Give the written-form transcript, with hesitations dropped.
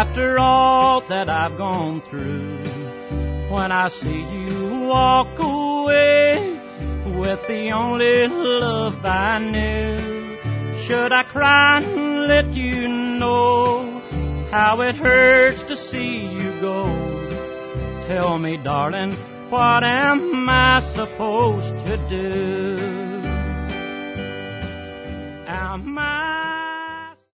after all that I've gone through. When I see you walk away with the only love I knew, should I cry and let you know how it hurts to see you go? Tell me, darling, what am I supposed to do? Am I